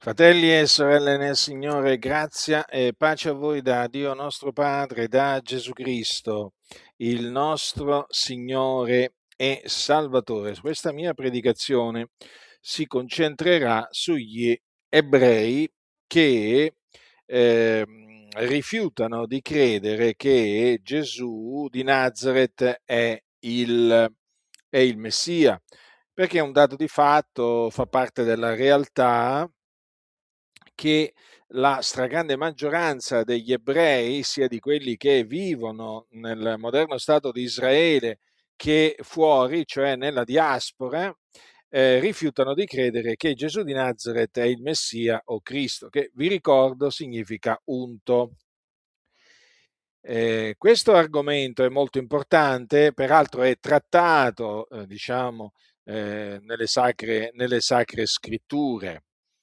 Fratelli e sorelle nel Signore, grazia e pace a voi da Dio nostro Padre, e da Gesù Cristo, il nostro Signore e Salvatore. Questa mia predicazione si concentrerà sugli ebrei che rifiutano di credere che Gesù di Nazareth è il Messia, perché è un dato di fatto, fa parte della realtà che la stragrande maggioranza degli ebrei, sia di quelli che vivono nel moderno Stato di Israele che fuori, cioè nella diaspora, rifiutano di credere che Gesù di Nazareth è il Messia o Cristo, che vi ricordo significa unto. Questo argomento è molto importante, peraltro è trattato, nelle sacre scritture.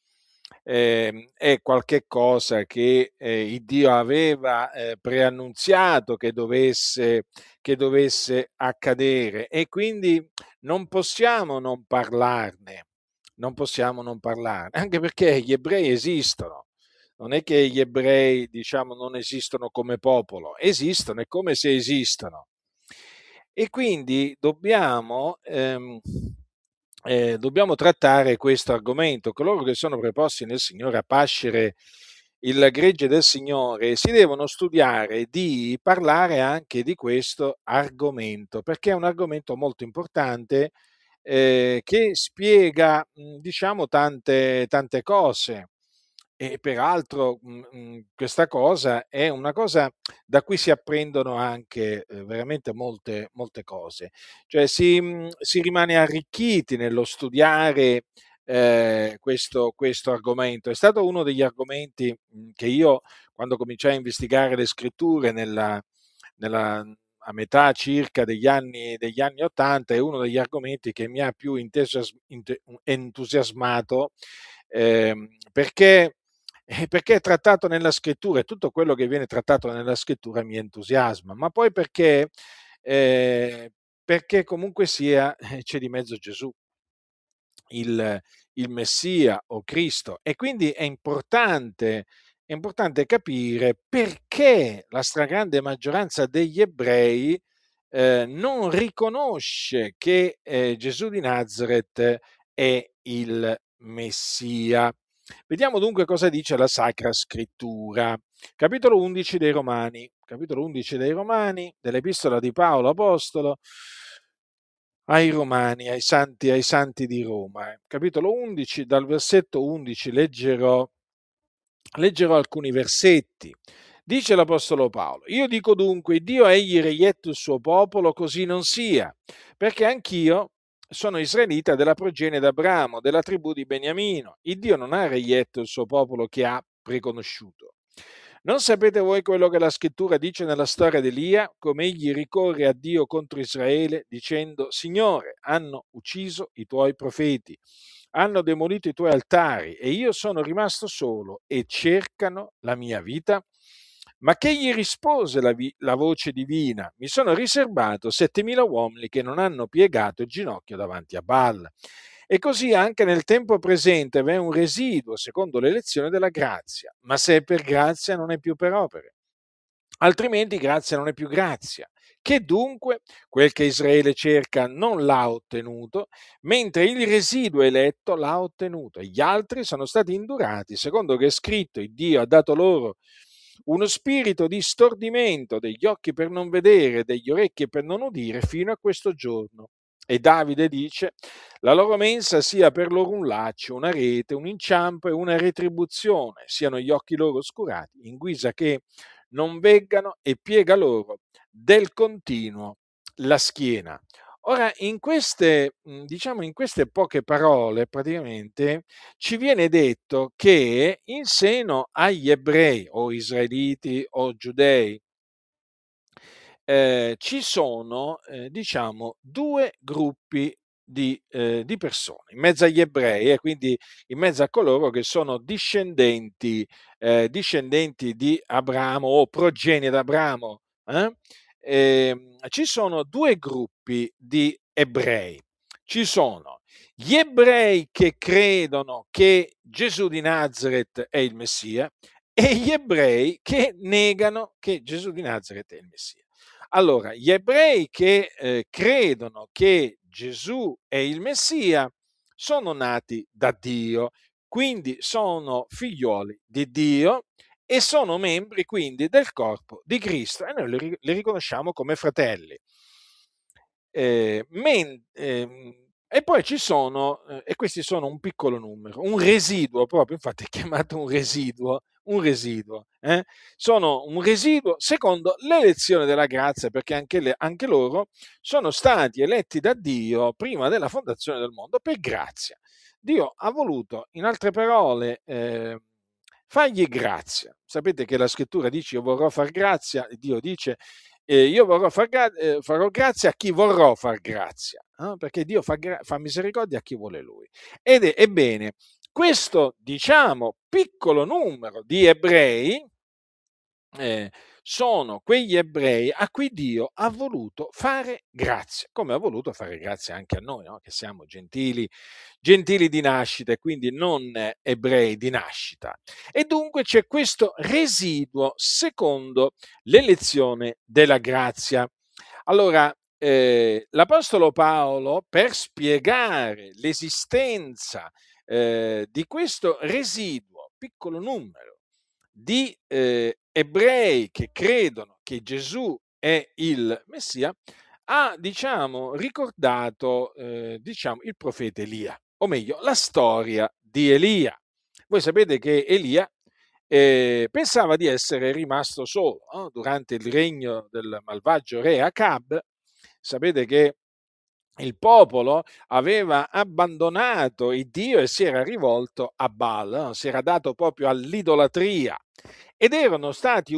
È qualche cosa che il Dio aveva preannunziato che dovesse accadere, e quindi non possiamo non parlarne, non possiamo non parlarne, anche perché gli ebrei esistono. Non è che gli ebrei, diciamo, non esistono come popolo, esistono, è come se esistono. E quindi dobbiamo trattare questo argomento. Coloro che sono preposti nel Signore a pascere il gregge del Signore si devono studiare di parlare anche di questo argomento, perché è un argomento molto importante, che spiega, diciamo, tante cose. E peraltro questa cosa è una cosa da cui si apprendono anche veramente molte cose. Cioè si rimane arricchiti nello studiare questo argomento. È stato uno degli argomenti che io, quando cominciai a investigare le scritture a metà circa degli anni 80, è uno degli argomenti che mi ha più entusiasmato, perché è trattato nella scrittura, e tutto quello che viene trattato nella scrittura mi entusiasma, ma poi perché comunque sia c'è di mezzo Gesù, il, il Messia o Cristo, e quindi è importante capire perché la stragrande maggioranza degli ebrei non riconosce che Gesù di Nazareth è il Messia. Vediamo dunque cosa dice la Sacra Scrittura. Capitolo 11 dei Romani, dell'Epistola di Paolo Apostolo ai Romani, ai santi di Roma. Capitolo 11, dal versetto 11 leggerò alcuni versetti. Dice l'Apostolo Paolo: Io dico dunque, Dio ha egli reietto il suo popolo, così non sia, perché anch'io sono israelita della progenie d'Abramo, della tribù di Beniamino. Il Dio non ha reietto il suo popolo che ha preconosciuto. Non sapete voi quello che la scrittura dice nella storia di Elia, come egli ricorre a Dio contro Israele, dicendo: Signore, hanno ucciso i tuoi profeti, hanno demolito i tuoi altari, e io sono rimasto solo, e cercano la mia vita? Ma che gli rispose la voce divina? Mi sono riservato 7.000 uomini che non hanno piegato il ginocchio davanti a Baal. E così anche nel tempo presente v'è un residuo secondo l'elezione della grazia, ma se è per grazia non è più per opere. Altrimenti grazia non è più grazia. Che dunque quel che Israele cerca non l'ha ottenuto, mentre il residuo eletto l'ha ottenuto, e gli altri sono stati indurati, secondo che è scritto: il Dio ha dato loro uno spirito di stordimento, degli occhi per non vedere, degli orecchi per non udire, fino a questo giorno. E Davide dice: la loro mensa sia per loro un laccio, una rete, un inciampo e una retribuzione, siano gli occhi loro oscurati, in guisa che non veggano, e piega loro del continuo la schiena. Ora, diciamo, in queste poche parole, praticamente, ci viene detto che in seno agli ebrei, o israeliti o giudei, ci sono, diciamo, due gruppi di persone, in mezzo agli ebrei, e quindi in mezzo a coloro che sono discendenti di Abramo o progenie d'Abramo. Ci sono due gruppi di ebrei. Ci sono gli ebrei che credono che Gesù di Nazaret è il Messia e gli ebrei che negano che Gesù di Nazaret è il Messia. Allora, gli ebrei che credono che Gesù è il Messia sono nati da Dio, quindi sono figlioli di Dio e sono membri quindi del corpo di Cristo e noi li riconosciamo come fratelli. E poi ci sono, e questi sono un piccolo numero, un residuo proprio, infatti è chiamato un residuo, sono un residuo secondo l'elezione della grazia, perché anche loro sono stati eletti da Dio prima della fondazione del mondo per grazia. Dio ha voluto, in altre parole, fargli grazia. Sapete che la scrittura dice io vorrò far grazia, Dio dice io farò grazia a chi vorrò far grazia, perché Dio fa misericordia a chi vuole Lui. Ebbene, questo, diciamo, piccolo numero di ebrei eh, sono quegli ebrei a cui Dio ha voluto fare grazia, come ha voluto fare grazia anche a noi, no? Che siamo gentili di nascita e quindi non ebrei di nascita. E dunque c'è questo residuo secondo l'elezione della grazia. Allora, l'Apostolo Paolo, per spiegare l'esistenza di questo residuo, piccolo numero, di ebrei che credono che Gesù è il Messia, ha, diciamo, ricordato, diciamo, il profeta Elia, o meglio, la storia di Elia. Voi sapete che Elia pensava di essere rimasto solo, no? Durante il regno del malvagio re Acab. Sapete che il popolo aveva abbandonato il Dio e si era rivolto a Baal, no? Si era dato proprio all'idolatria ed erano stati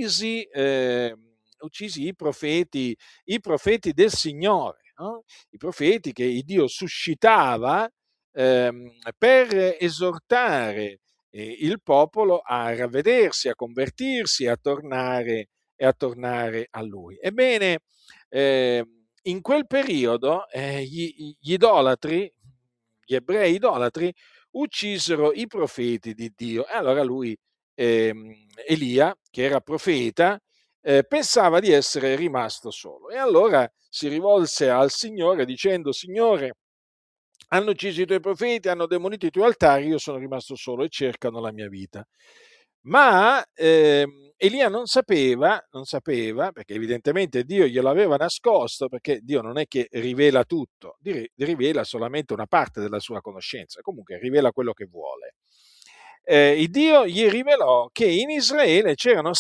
uccisi i profeti del Signore, no? I profeti che il Dio suscitava per esortare il popolo a ravvedersi, a convertirsi e a tornare a Lui. Ebbene, in quel periodo gli idolatri, gli ebrei idolatri, uccisero i profeti di Dio. E allora lui, Elia, che era profeta, pensava di essere rimasto solo. E allora si rivolse al Signore dicendo: Signore, hanno ucciso i tuoi profeti, hanno demolito i tuoi altari, io sono rimasto solo e cercano la mia vita. Ma Elia non sapeva, perché evidentemente Dio glielo aveva nascosto, perché Dio non è che rivela tutto, rivela solamente una parte della sua conoscenza, comunque rivela quello che vuole. Il Dio gli rivelò che in Israele c'erano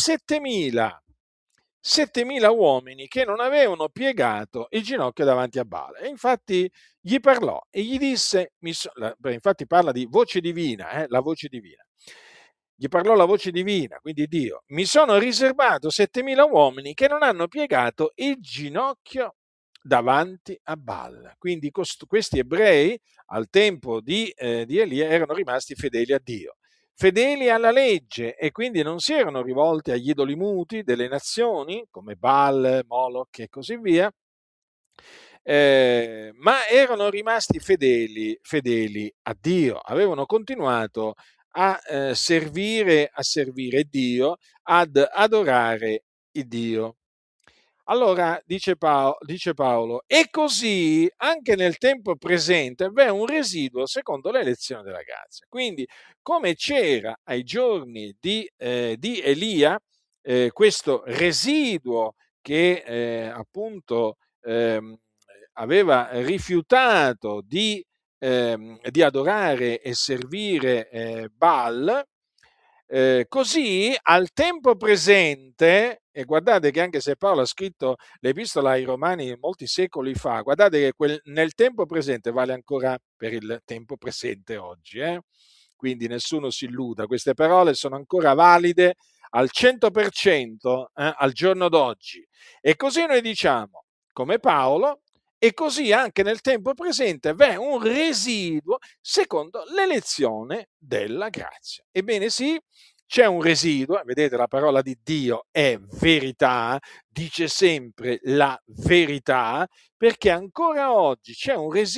7.000 uomini che non avevano piegato il ginocchio davanti a Baal. E infatti gli parlò e gli disse, infatti parla di voce divina, la voce divina. Gli parlò la voce divina, quindi Dio: mi sono riservato 7.000 uomini che non hanno piegato il ginocchio davanti a Baal. Quindi questi ebrei al tempo di Elia erano rimasti fedeli a Dio, fedeli alla legge, e quindi non si erano rivolti agli idoli muti delle nazioni come Baal, Moloch e così via, ma erano rimasti fedeli a Dio, avevano continuato a servire Dio, ad adorare il Dio. Allora dice Paolo, e così anche nel tempo presente v'è un residuo secondo l'elezione della grazia. Quindi, come c'era ai giorni di Elia, questo residuo che appunto aveva rifiutato di adorare e servire Baal, così al tempo presente, e guardate che anche se Paolo ha scritto l'epistola ai Romani molti secoli fa, guardate che nel tempo presente vale ancora per il tempo presente oggi. Quindi nessuno si illuda, queste parole sono ancora valide al 100% al giorno d'oggi. E così noi diciamo, come Paolo, e così anche nel tempo presente v'è un residuo secondo l'elezione della grazia. Ebbene sì, c'è un residuo, vedete la parola di Dio è verità, dice sempre la verità, perché ancora oggi c'è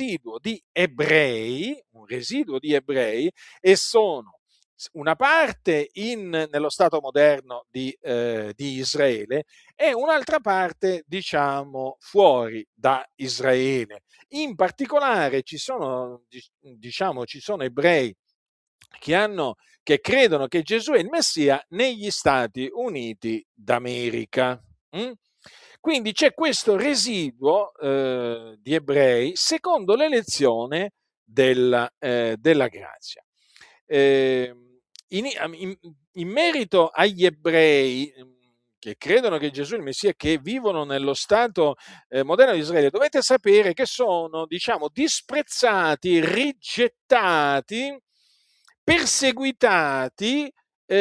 un residuo di ebrei, e sono una parte nello Stato moderno di Israele e un'altra parte, diciamo, fuori da Israele. In particolare ci sono ebrei che credono che Gesù è il Messia negli Stati Uniti d'America. Mm? Quindi c'è questo residuo di ebrei secondo l'elezione della grazia. Eh, in merito agli ebrei che credono che Gesù è il Messia, che vivono nello Stato moderno di Israele, dovete sapere che sono, diciamo, disprezzati, rigettati, perseguitati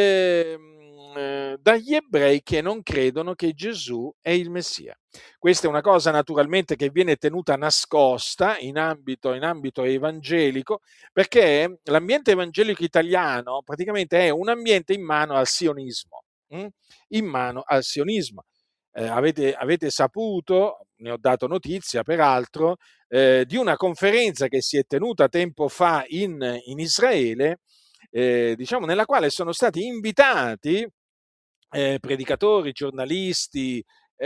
dagli ebrei che non credono che Gesù è il Messia. Questa è una cosa naturalmente che viene tenuta nascosta in ambito evangelico, perché l'ambiente evangelico italiano praticamente è un ambiente in mano al sionismo. In mano al sionismo. Avete saputo, ne ho dato notizia peraltro, di una conferenza che si è tenuta tempo fa in Israele, diciamo, nella quale sono stati invitati predicatori, giornalisti,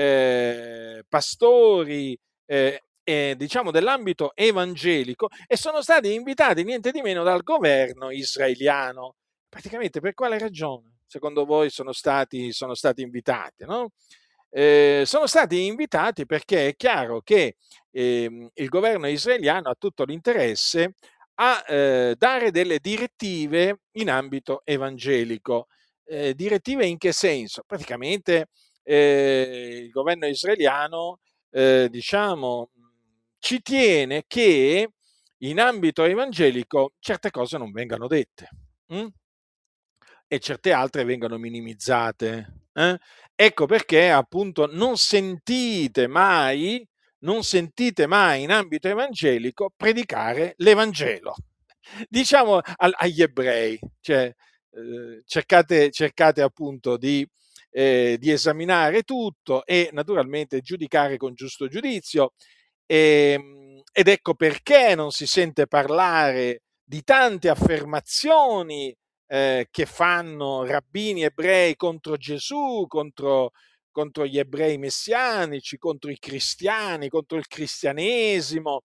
pastori, diciamo dell'ambito evangelico, e sono stati invitati niente di meno dal governo israeliano. Praticamente per quale ragione, secondo voi, sono stati invitati? No? Sono stati invitati perché è chiaro che il governo israeliano ha tutto l'interesse a dare delle direttive in ambito evangelico. Direttive in che senso? Praticamente il governo israeliano, diciamo, ci tiene che in ambito evangelico certe cose non vengano dette. Mm? E certe altre vengono minimizzate. Ecco perché appunto non sentite mai in ambito evangelico predicare l'Evangelo. Diciamo agli ebrei, cioè cercate appunto di esaminare tutto e naturalmente giudicare con giusto giudizio. Ed ecco perché non si sente parlare di tante affermazioni che fanno rabbini ebrei contro Gesù, contro gli ebrei messianici, contro i cristiani, contro il cristianesimo,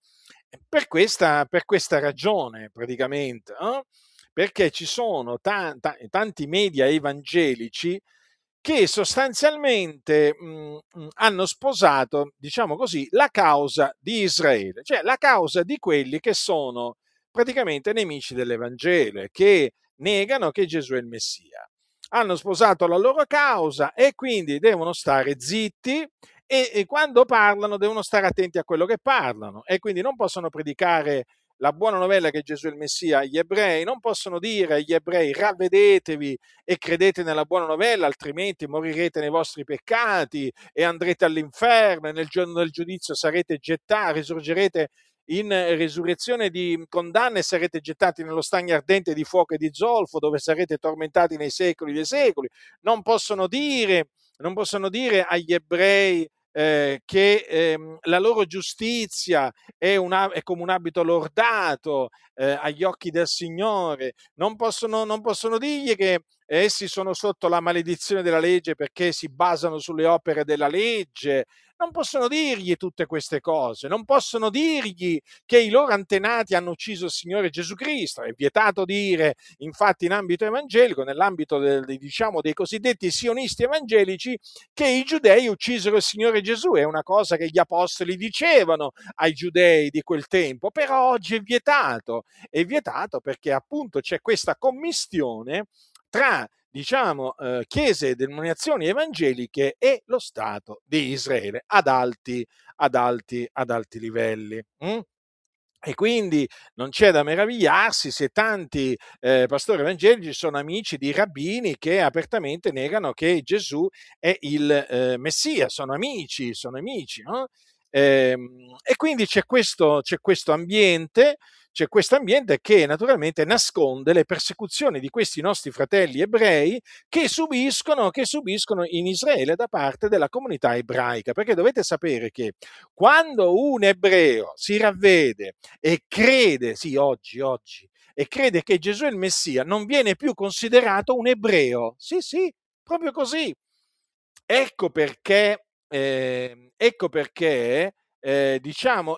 per questa ragione praticamente, perché ci sono tanti media evangelici che sostanzialmente hanno sposato, diciamo così, la causa di Israele, cioè la causa di quelli che sono praticamente nemici dell'Evangelo e che negano che Gesù è il Messia. Hanno sposato la loro causa e quindi devono stare zitti e quando parlano devono stare attenti a quello che parlano, e quindi non possono predicare la buona novella che Gesù è il Messia agli ebrei, non possono dire agli ebrei ravvedetevi e credete nella buona novella, altrimenti morirete nei vostri peccati e andrete all'inferno e nel giorno del giudizio sarete gettati, risorgerete in risurrezione di condanna e sarete gettati nello stagno ardente di fuoco e di zolfo, dove sarete tormentati nei secoli dei secoli. Non possono dire, non possono dire agli ebrei che la loro giustizia è come un abito lordato agli occhi del Signore. Non possono dirgli che essi sono sotto la maledizione della legge perché si basano sulle opere della legge. Non possono dirgli tutte queste cose, non possono dirgli che i loro antenati hanno ucciso il Signore Gesù Cristo. È vietato dire, infatti, in ambito evangelico, nell'ambito diciamo, dei cosiddetti sionisti evangelici, che i giudei uccisero il Signore Gesù. È una cosa che gli apostoli dicevano ai giudei di quel tempo, però oggi è vietato perché appunto c'è questa commistione tra, diciamo, chiese e denominazioni evangeliche e lo Stato di Israele ad alti livelli. E quindi non c'è da meravigliarsi se tanti pastori evangelici sono amici di rabbini che apertamente negano che Gesù è il Messia, sono amici, no? E quindi c'è questo c'è questo ambiente che naturalmente nasconde le persecuzioni di questi nostri fratelli ebrei che subiscono in Israele da parte della comunità ebraica, perché dovete sapere che quando un ebreo si ravvede e crede, sì, oggi, e crede che Gesù è il Messia, non viene più considerato un ebreo. Sì, sì, proprio così. Ecco perché, diciamo,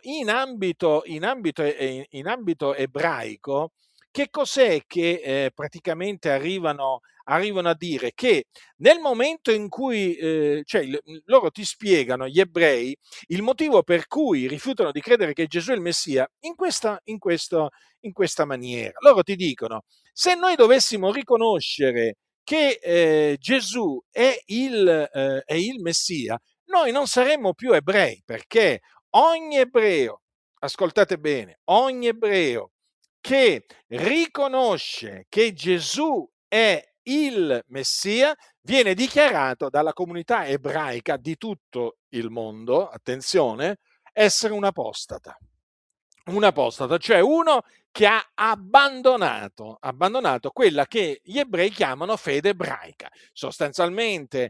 in ambito ebraico, che cos'è che praticamente arrivano a dire? Che nel momento in cui, cioè, loro ti spiegano, gli ebrei, il motivo per cui rifiutano di credere che Gesù è il Messia in questa maniera. Loro ti dicono, se noi dovessimo riconoscere che Gesù è il Messia, noi non saremmo più ebrei, perché ogni ebreo, ascoltate bene, ogni ebreo che riconosce che Gesù è il Messia viene dichiarato dalla comunità ebraica di tutto il mondo, attenzione, essere un apostata, cioè uno che ha abbandonato quella che gli ebrei chiamano fede ebraica. Sostanzialmente,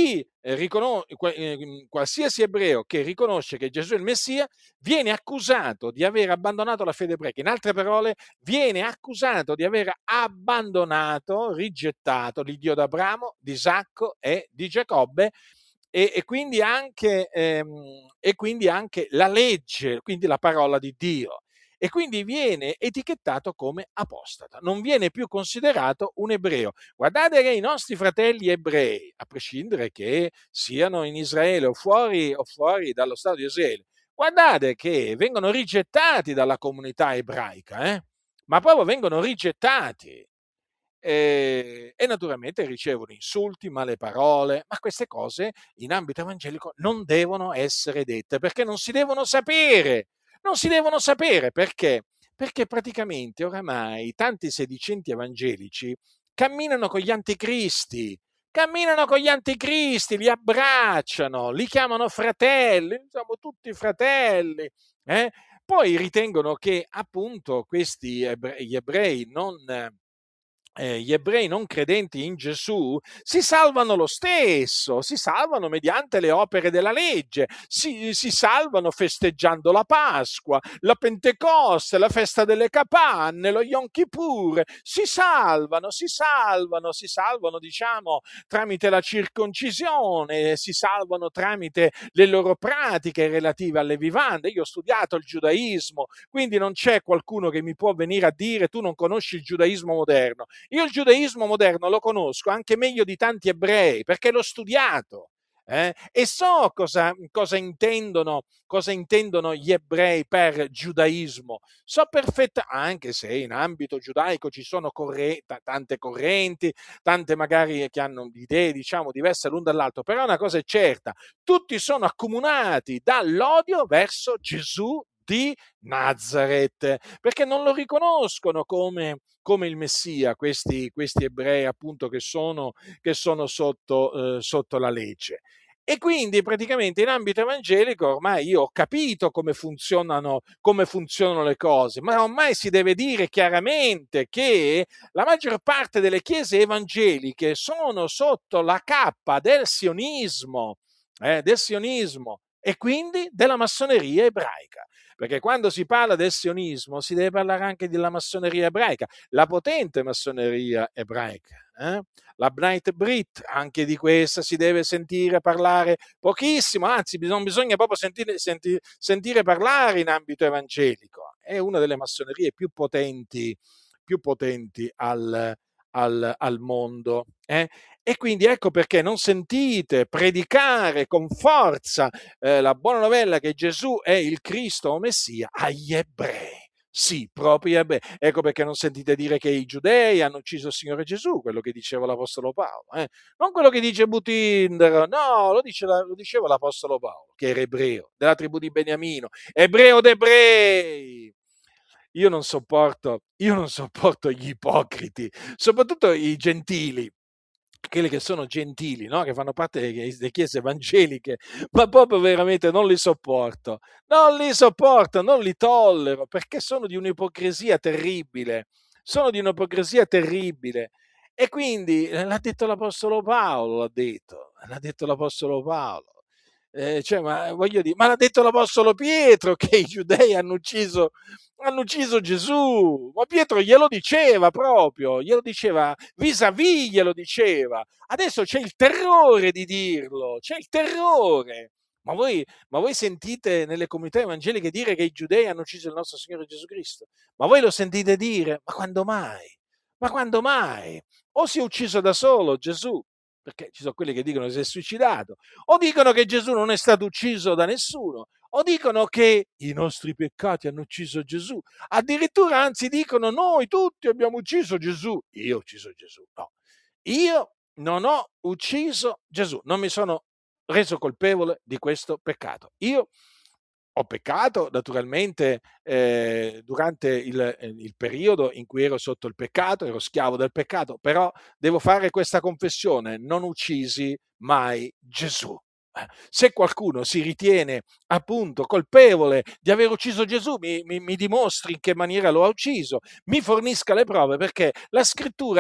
qualsiasi ebreo che riconosce che Gesù è il Messia viene accusato di aver abbandonato la fede ebraica. In altre parole, viene accusato di aver abbandonato, rigettato l'Iddio d'Abramo, di Isacco e di Giacobbe, e quindi anche la legge, quindi la parola di Dio. E quindi viene etichettato come apostata, non viene più considerato un ebreo. Guardate che i nostri fratelli ebrei, a prescindere che siano in Israele o fuori dallo Stato di Israele, guardate che vengono rigettati dalla comunità ebraica, ma proprio vengono rigettati. E naturalmente ricevono insulti, male parole, ma queste cose in ambito evangelico non devono essere dette, perché non si devono sapere. Non si devono sapere perché? Perché praticamente oramai tanti sedicenti evangelici camminano con gli anticristi, li abbracciano, li chiamano fratelli, siamo tutti fratelli. eh? Poi ritengono che appunto gli ebrei non credenti in Gesù si salvano lo stesso, si salvano mediante le opere della legge, si salvano festeggiando la Pasqua, la Pentecoste, la festa delle capanne, lo Yom Kippur, si salvano, diciamo, tramite la circoncisione, si salvano tramite le loro pratiche relative alle vivande. Io ho studiato il giudaismo, quindi non c'è qualcuno che mi può venire a dire tu non conosci il giudaismo moderno. Io il giudaismo moderno lo conosco anche meglio di tanti ebrei, perché l'ho studiato. E so cosa intendono gli ebrei per giudaismo. So anche se in ambito giudaico ci sono tante correnti, tante magari che hanno idee, diciamo, diverse l'un dall'altro, però una cosa è certa, tutti sono accomunati dall'odio verso Gesù di Nazareth, perché non lo riconoscono come il Messia, questi ebrei appunto che sono sotto la legge. E quindi praticamente in ambito evangelico ormai io ho capito come funzionano le cose, ma ormai si deve dire chiaramente che la maggior parte delle chiese evangeliche sono sotto la cappa del sionismo e quindi della massoneria ebraica. Perché quando si parla del sionismo si deve parlare anche della massoneria ebraica, la potente massoneria ebraica. La B'nai Brit, anche di questa si deve sentire parlare pochissimo, anzi non bisogna proprio sentire parlare in ambito evangelico. È una delle massonerie più potenti al mondo. E quindi ecco perché non sentite predicare con forza la buona novella che Gesù è il Cristo o Messia agli ebrei. Sì, proprio gli ebrei. Ecco perché non sentite dire che i giudei hanno ucciso il Signore Gesù, quello che diceva l'Apostolo Paolo. Non quello che dice Butindaro, no, lo diceva l'Apostolo Paolo, che era ebreo, della tribù di Beniamino, ebreo d'ebrei. Io non sopporto gli ipocriti, soprattutto i gentili. quelli che sono gentili, no? Che fanno parte delle chiese evangeliche, ma proprio veramente non li sopporto, non li sopporto, non li tollero, perché sono di un'ipocrisia terribile, sono di un'ipocrisia terribile. E quindi l'ha detto l'Apostolo Paolo, l'ha detto l'Apostolo Paolo. Cioè, ma voglio dire, ma l'ha detto l'Apostolo Pietro che i giudei hanno ucciso Gesù, ma Pietro glielo diceva proprio, glielo diceva vis-à-vis, glielo diceva. Adesso c'è il terrore di dirlo, c'è il terrore. Ma voi sentite nelle comunità evangeliche dire che i giudei hanno ucciso il nostro Signore Gesù Cristo? Ma voi lo sentite dire? Ma quando mai? Ma quando mai? O si è ucciso da solo Gesù, perché ci sono quelli che dicono che si è suicidato, o dicono che Gesù non è stato ucciso da nessuno, o dicono che i nostri peccati hanno ucciso Gesù. Addirittura, anzi, dicono noi tutti abbiamo ucciso Gesù. Io ho ucciso Gesù. No, io non ho ucciso Gesù, non mi sono reso colpevole di questo peccato. Io ho peccato, naturalmente, durante il periodo in cui ero sotto il peccato, ero schiavo del peccato, però devo fare questa confessione: non uccisi mai Gesù. Se qualcuno si ritiene appunto colpevole di aver ucciso Gesù, mi dimostri in che maniera lo ha ucciso, mi fornisca le prove, perché la scrittura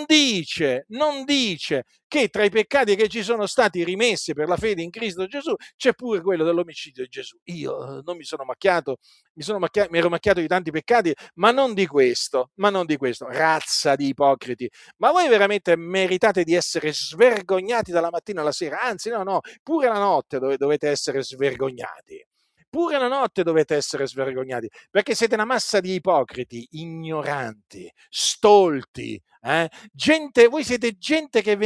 non dice che tra i peccati che ci sono stati rimessi per la fede in Cristo Gesù c'è pure quello dell'omicidio di Gesù. Io non mi sono macchiato, mi ero macchiato di tanti peccati, ma non di questo, razza di ipocriti. Ma voi veramente meritate di essere svergognati dalla mattina alla sera? Anzi, no, no, pure la notte dovete essere svergognati. Pure la notte dovete essere svergognati, perché siete una massa di ipocriti, ignoranti, stolti, voi siete gente che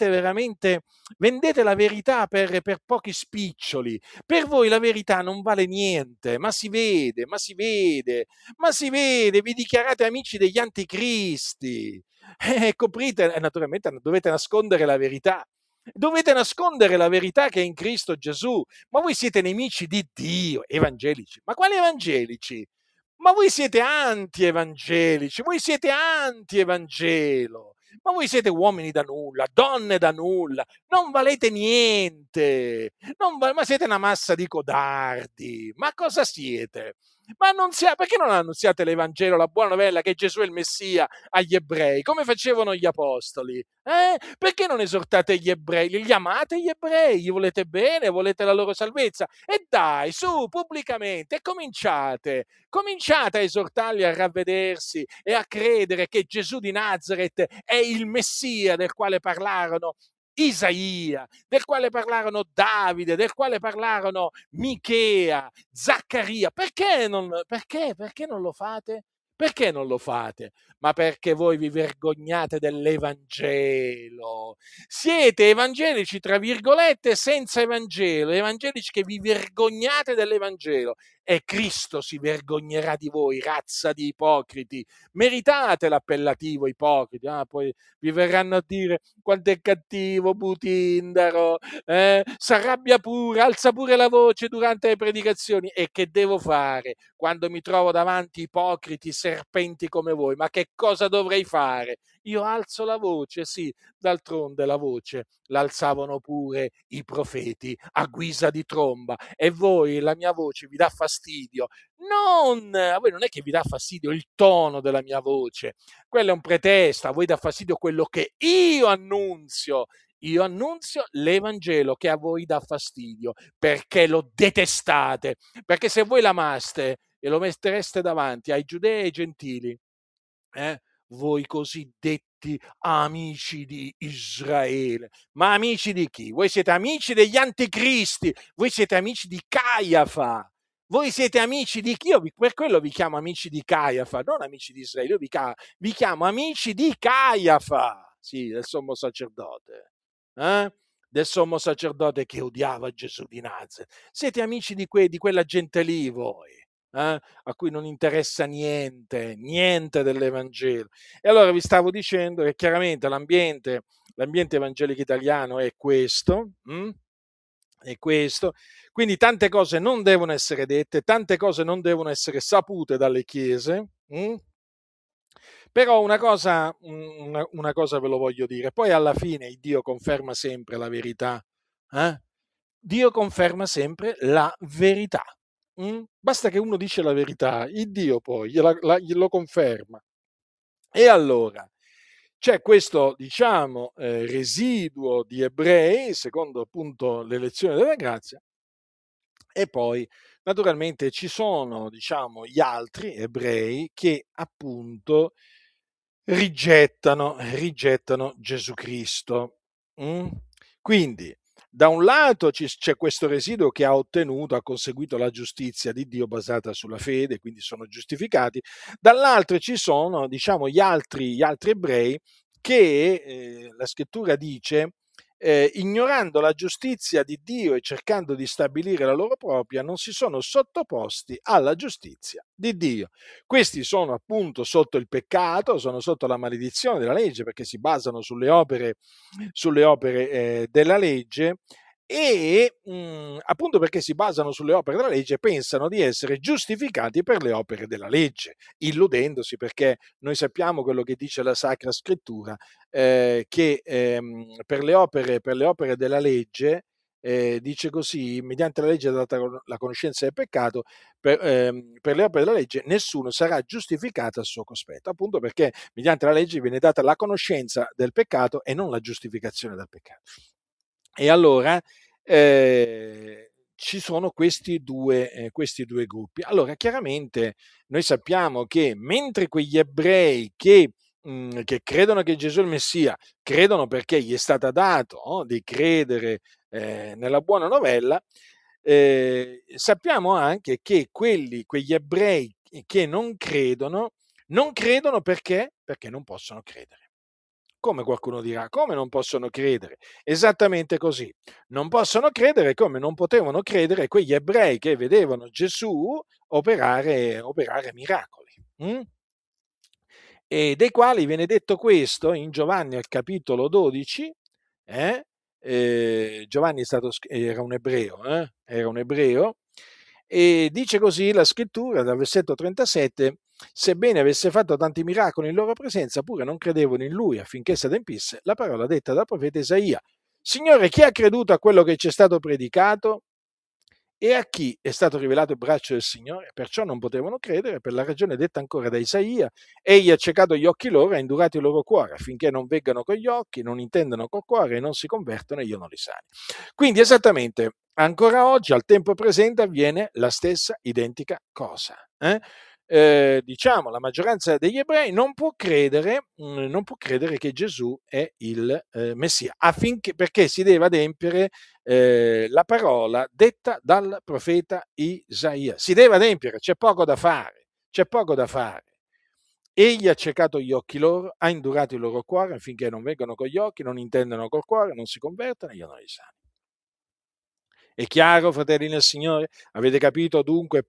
vendete la verità per pochi spiccioli. Per voi la verità non vale niente, ma si vede, ma si vede, ma si vede, vi dichiarate amici degli anticristi. Coprite, naturalmente dovete nascondere la verità. Dovete nascondere la verità che è in Cristo Gesù. Ma voi siete nemici di Dio, evangelici. Ma quali evangelici? Ma voi siete anti-evangelici, voi siete anti-evangelo, ma voi siete uomini da nulla, donne da nulla, non valete niente, ma siete una massa di codardi, ma cosa siete? Ma perché non annunziate l'Evangelo, la buona novella che Gesù è il Messia agli ebrei, come facevano gli apostoli? Perché non esortate gli ebrei? Li amate gli ebrei? Gli volete bene? Volete la loro salvezza? E dai, su, pubblicamente, cominciate a esortarli a ravvedersi e a credere che Gesù di Nazareth è il Messia del quale parlarono Isaia, del quale parlarono Davide, del quale parlarono Michea, Zaccaria. Perché non lo fate? Perché non lo fate? Ma perché voi vi vergognate dell'Evangelo. Siete evangelici, tra virgolette, senza Evangelo, evangelici che vi vergognate dell'Evangelo. E Cristo si vergognerà di voi, razza di ipocriti. Meritate l'appellativo ipocriti. Poi vi verranno a dire quanto è cattivo, Butindaro, s'arrabbia pure, alza pure la voce durante le predicazioni. E che devo fare quando mi trovo davanti ipocriti, serpenti come voi? Ma che cosa dovrei fare? Io alzo la voce, sì, d'altronde la voce l'alzavano pure i profeti a guisa di tromba, e voi, la mia voce vi dà fastidio. A voi non è che vi dà fastidio il tono della mia voce, quello è un pretesto, a voi dà fastidio quello che io annunzio. Io annunzio l'Evangelo che a voi dà fastidio, perché lo detestate, perché se voi l'amaste e lo mettereste davanti ai giudei e ai gentili, eh, voi cosiddetti amici di Israele. Ma amici di chi? Voi siete amici degli anticristi, voi siete amici di Caiafa. Voi siete amici di chi? Io per quello vi chiamo amici di Caiafa, non amici di Israele. Io vi chiamo amici di Caiafa, sì, del sommo sacerdote. Eh? Del sommo sacerdote che odiava Gesù di Nazareth. Siete amici di quella gente lì, voi. A cui non interessa niente, niente dell'Evangelo. E allora vi stavo dicendo che chiaramente l'ambiente evangelico italiano è questo, è questo, quindi tante cose non devono essere dette, tante cose non devono essere sapute dalle chiese, Però una cosa ve lo voglio dire, poi alla fine il Dio conferma sempre la verità. Eh? Dio conferma sempre la verità. Basta che uno dice la verità, il Dio poi glielo conferma. E allora c'è questo, diciamo, residuo di ebrei, secondo appunto l'elezione della grazia, e poi naturalmente ci sono, diciamo, gli altri ebrei che appunto rigettano Gesù Cristo. Mm? Quindi, da un lato c'è questo residuo che ha ottenuto, ha conseguito la giustizia di Dio basata sulla fede, quindi sono giustificati, dall'altro ci sono, diciamo, gli altri ebrei che la scrittura dice, ignorando la giustizia di Dio e cercando di stabilire la loro propria, non si sono sottoposti alla giustizia di Dio. Questi sono appunto sotto il peccato, sono sotto la maledizione della legge perché si basano sulle opere della legge e appunto perché si basano sulle opere della legge pensano di essere giustificati per le opere della legge, illudendosi perché noi sappiamo quello che dice la Sacra Scrittura, che per le opere della legge, dice così, mediante la legge è data la conoscenza del peccato, per le opere della legge nessuno sarà giustificato a suo cospetto, appunto perché mediante la legge viene data la conoscenza del peccato e non la giustificazione del peccato. E allora ci sono questi due gruppi. Allora, chiaramente noi sappiamo che mentre quegli ebrei che credono che Gesù è il Messia, credono perché gli è stato dato, no, di credere nella buona novella, sappiamo anche che quegli ebrei che non credono perché non possono credere. Come qualcuno dirà, come non possono credere? Esattamente così. Non possono credere come non potevano credere quegli ebrei che vedevano Gesù operare miracoli. E dei quali viene detto questo in Giovanni al capitolo 12. eh? Giovanni era un ebreo, e dice così la scrittura dal versetto 37: sebbene avesse fatto tanti miracoli in loro presenza, pure non credevano in lui affinché si adempisse la parola detta dal profeta Isaia. Signore, chi ha creduto a quello che ci è stato predicato? E a chi è stato rivelato il braccio del Signore? Perciò non potevano credere per la ragione detta ancora da Isaia: egli ha ciecato gli occhi loro e ha indurato il loro cuore, affinché non veggano con gli occhi, non intendano col cuore e non si convertono e io non li sani. Quindi esattamente ancora oggi, al tempo presente, avviene la stessa identica cosa. Diciamo, la maggioranza degli ebrei non può credere che Gesù è il Messia, perché si deve adempiere la parola detta dal profeta Isaia. Si deve adempiere, c'è poco da fare, c'è poco da fare. Egli ha ciecato gli occhi loro, ha indurato il loro cuore affinché non vengano con gli occhi, non intendano col cuore, non si convertano e io non li sani. È chiaro, fratelli nel Signore? Avete capito dunque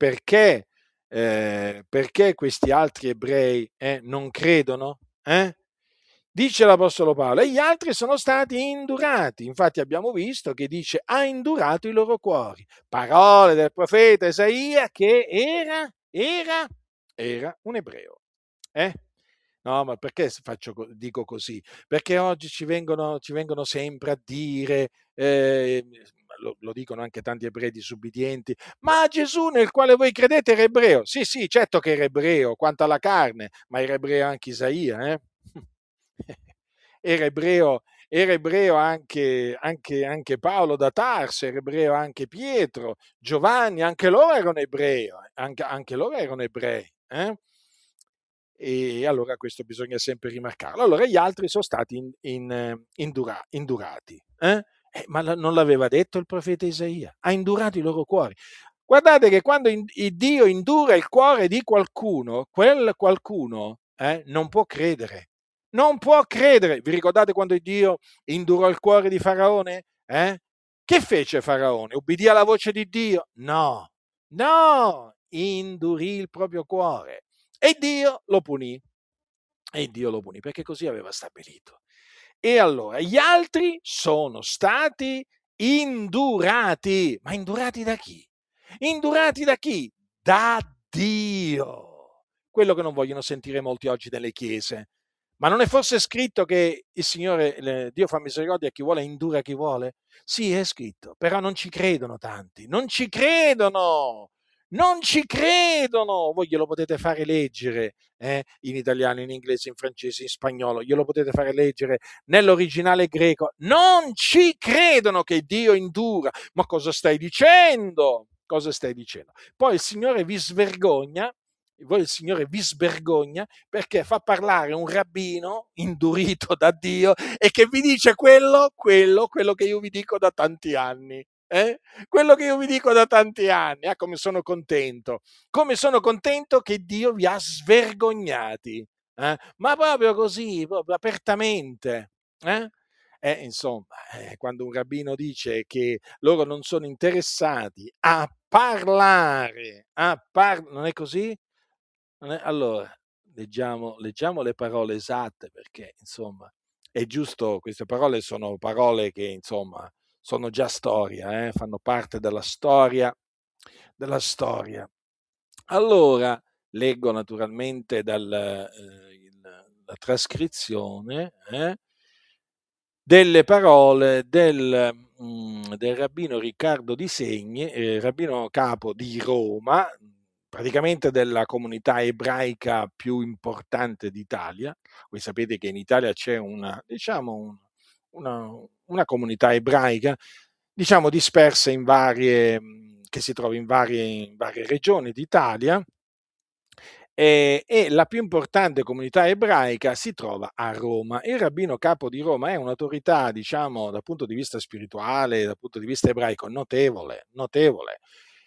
perché questi altri ebrei non credono? Dice l'Apostolo Paolo, e gli altri sono stati indurati. Infatti abbiamo visto che dice, ha indurato i loro cuori. Parole del profeta Isaia che era un ebreo. Eh? No, ma perché dico così? Perché oggi ci vengono sempre a dire, lo dicono anche tanti ebrei disubbidienti, ma Gesù nel quale voi credete era ebreo. Sì, sì, certo che era ebreo, quanto alla carne, ma era ebreo anche Isaia, eh? Era ebreo anche Paolo da Tarso, era ebreo anche Pietro, Giovanni, anche loro erano ebrei, anche loro erano ebrei. E allora questo bisogna sempre rimarcarlo. Allora gli altri sono stati indurati. Ma non l'aveva detto il profeta Isaia? Ha indurato i loro cuori. Guardate che quando il Dio indura il cuore di qualcuno, quel qualcuno non può credere. Non può credere. Vi ricordate quando Dio indurò il cuore di Faraone? Che fece Faraone? Ubbidì alla voce di Dio? No, no, indurì il proprio cuore. E Dio lo punì. E Dio lo punì perché così aveva stabilito. E allora gli altri sono stati indurati. Ma indurati da chi? Indurati da chi? Da Dio. quello che non vogliono sentire molti oggi nelle chiese. Ma non è forse scritto che il Signore, Dio fa misericordia a chi vuole e indura a chi vuole? Sì, è scritto, però non ci credono tanti, non ci credono, non ci credono. Voi glielo potete fare leggere in italiano, in inglese, in francese, in spagnolo, glielo potete fare leggere nell'originale greco. Non ci credono che Dio indura. Ma cosa stai dicendo? Cosa stai dicendo? Poi il Signore vi svergogna, voi il Signore vi svergogna perché fa parlare un rabbino indurito da Dio e che vi dice quello che io vi dico da tanti anni. Quello che io vi dico da tanti anni. Ah, come sono contento. Come sono contento che Dio vi ha svergognati. Ma proprio così, proprio apertamente. Eh? Insomma, quando un rabbino dice che loro non sono interessati a parlare, non è così? Allora, leggiamo le parole esatte perché, insomma, è giusto, queste parole sono parole che, insomma, sono già storia, fanno parte della storia. Allora, leggo naturalmente la trascrizione, delle parole del rabbino Riccardo Di Segni, rabbino capo di Roma, praticamente della comunità ebraica più importante d'Italia. Voi sapete che in Italia c'è una comunità ebraica, diciamo, dispersa che si trova in varie regioni d'Italia, e la più importante comunità ebraica si trova a Roma. Il rabbino capo di Roma è un'autorità, diciamo, dal punto di vista spirituale, dal punto di vista ebraico, notevole, notevole.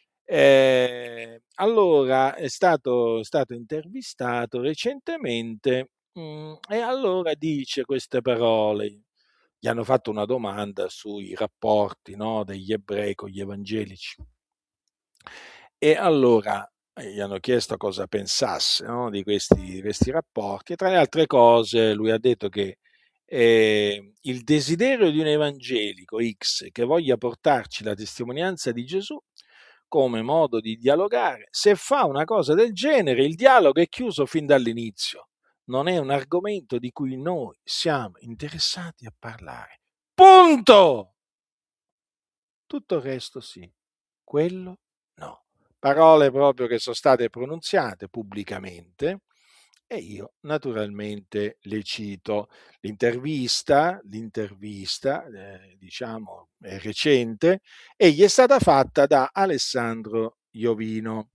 Allora è stato intervistato recentemente, e allora dice queste parole. Gli hanno fatto una domanda sui rapporti, no, degli ebrei con gli evangelici. E allora gli hanno chiesto cosa pensasse, no, di questi rapporti, e tra le altre cose lui ha detto che il desiderio di un evangelico X che voglia portarci la testimonianza di Gesù come modo di dialogare, se fa una cosa del genere, il dialogo è chiuso fin dall'inizio. Non è un argomento di cui noi siamo interessati a parlare. Punto! Tutto il resto sì, quello no. Parole proprio che sono state pronunziate pubblicamente, e io naturalmente le cito. L'intervista, diciamo, è recente e gli è stata fatta da Alessandro Iovino,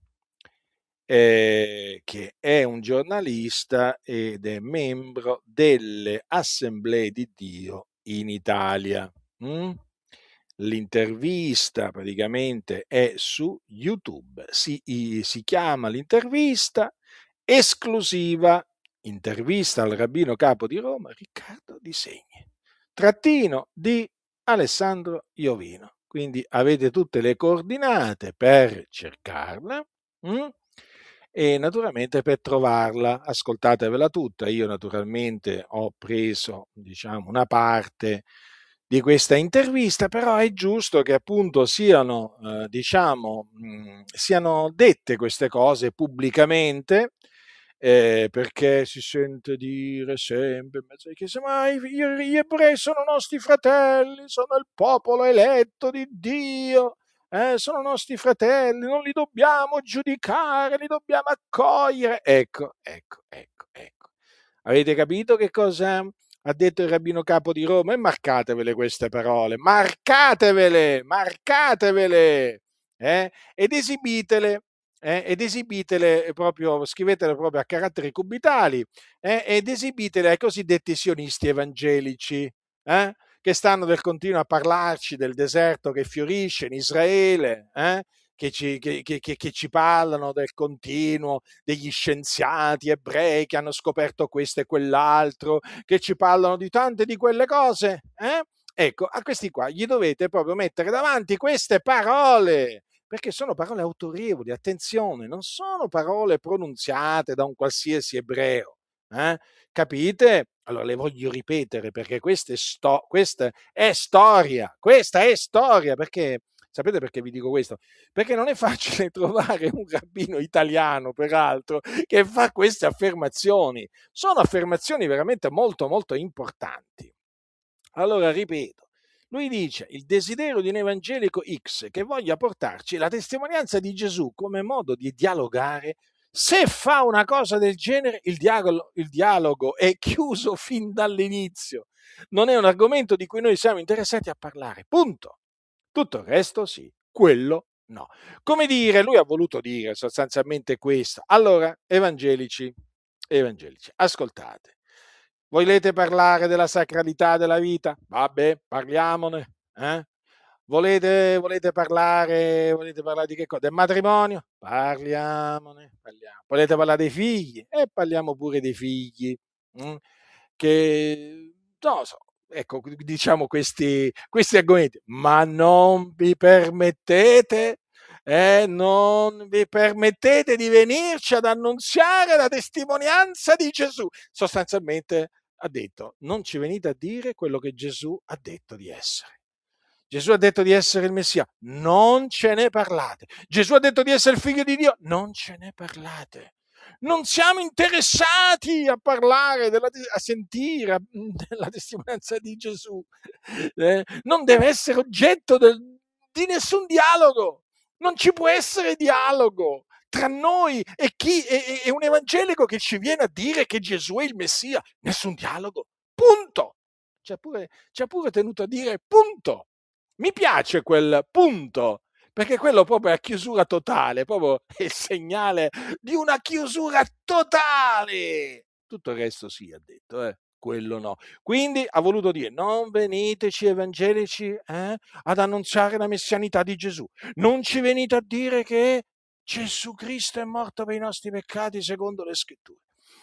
che è un giornalista ed è membro delle Assemblee di Dio in Italia. Mm? L'intervista praticamente è su YouTube, si chiama l'intervista esclusiva, intervista al rabbino capo di Roma Riccardo Di Segni, trattino di Alessandro Iovino. Quindi avete tutte le coordinate per cercarla, e naturalmente per trovarla. Ascoltatevela tutta. Io naturalmente ho preso, diciamo, una parte di questa intervista, però è giusto che appunto siano dette queste cose pubblicamente, perché si sente dire sempre in mezzo alle chiese, ma gli ebrei sono nostri fratelli, sono il popolo eletto di Dio, sono nostri fratelli, non li dobbiamo giudicare, li dobbiamo accogliere. Ecco, ecco, ecco, ecco. Avete capito che cosa ha detto il rabbino capo di Roma? E marcatevele queste parole, marcatevele, marcatevele, ed esibitele proprio, scrivetele proprio a caratteri cubitali, ed esibitele ai cosiddetti sionisti evangelici, che stanno del continuo a parlarci del deserto che fiorisce in Israele, che ci parlano del continuo degli scienziati ebrei che hanno scoperto questo e quell'altro, che ci parlano di tante di quelle cose. Ecco, a questi qua gli dovete proprio mettere davanti queste parole, perché sono parole autorevoli, attenzione, non sono parole pronunziate da un qualsiasi ebreo. Capite? Allora le voglio ripetere perché questa è storia, perché Sapete perché vi dico questo? Perché non è facile trovare un rabbino italiano, peraltro, che fa queste affermazioni. Sono affermazioni veramente molto, molto importanti. Allora, ripeto, lui dice il desiderio di un evangelico X che voglia portarci la testimonianza di Gesù come modo di dialogare. Se fa una cosa del genere, il dialogo è chiuso fin dall'inizio. Non è un argomento di cui noi siamo interessati a parlare. Punto. Tutto il resto sì, quello no. Come dire, lui ha voluto dire sostanzialmente questo. Allora, evangelici, ascoltate. Volete parlare della sacralità della vita? Vabbè, parliamone. Volete parlare di che cosa? Del matrimonio? Parliamo. Volete parlare dei figli? E parliamo pure dei figli. mm? Che, non lo so, ecco, diciamo questi argomenti. Ma non vi permettete di venirci ad annunziare la testimonianza di Gesù. Sostanzialmente ha detto, non ci venite a dire quello che Gesù ha detto di essere. Gesù ha detto di essere il Messia, non ce ne parlate. Gesù ha detto di essere il figlio di Dio, non ce ne parlate. Non siamo interessati a parlare, a sentire della testimonianza di Gesù. Non deve essere oggetto di nessun dialogo. Non ci può essere dialogo tra noi e un evangelico che ci viene a dire che Gesù è il Messia. Nessun dialogo. Punto. Ci ha pure tenuto a dire punto. Mi piace quel punto, perché quello proprio è a chiusura totale, proprio è il segnale di una chiusura totale. Tutto il resto sì, ha detto, quello no. Quindi ha voluto dire, non veniteci evangelici ad annunziare la messianità di Gesù. Non ci venite a dire che Gesù Cristo è morto per i nostri peccati secondo le scritture.